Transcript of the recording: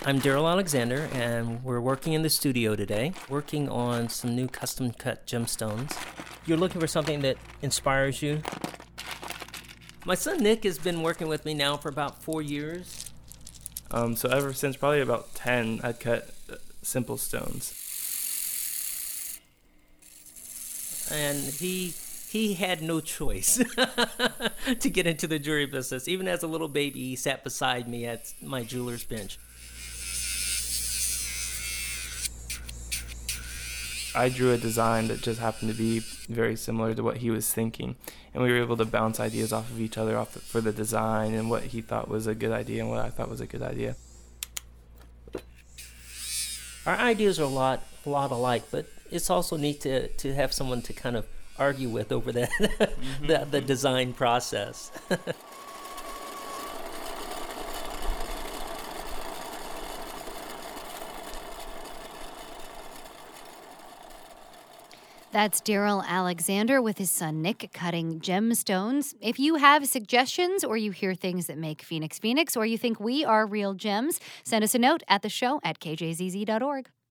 I'm Daryl Alexander, and we're working in the studio today, working on some new custom-cut gemstones. You're looking for something that inspires you. My son Nick has been working with me now for about 4 years. So ever since probably about 10, I'd cut simple stones. And he had no choice to get into the jewelry business. Even as a little baby, he sat beside me at my jeweler's bench. I drew a design that just happened to be very similar to what he was thinking, and we were able to bounce ideas off of each other for the design and what he thought was a good idea and what I thought was a good idea. Our ideas are a lot alike, but it's also neat to have someone to kind of argue with over that the design process. That's Daryl Alexander with his son Nick cutting gemstones. If you have suggestions or you hear things that make Phoenix Phoenix or you think we are real gems, send us a note at the show at kjzz.org.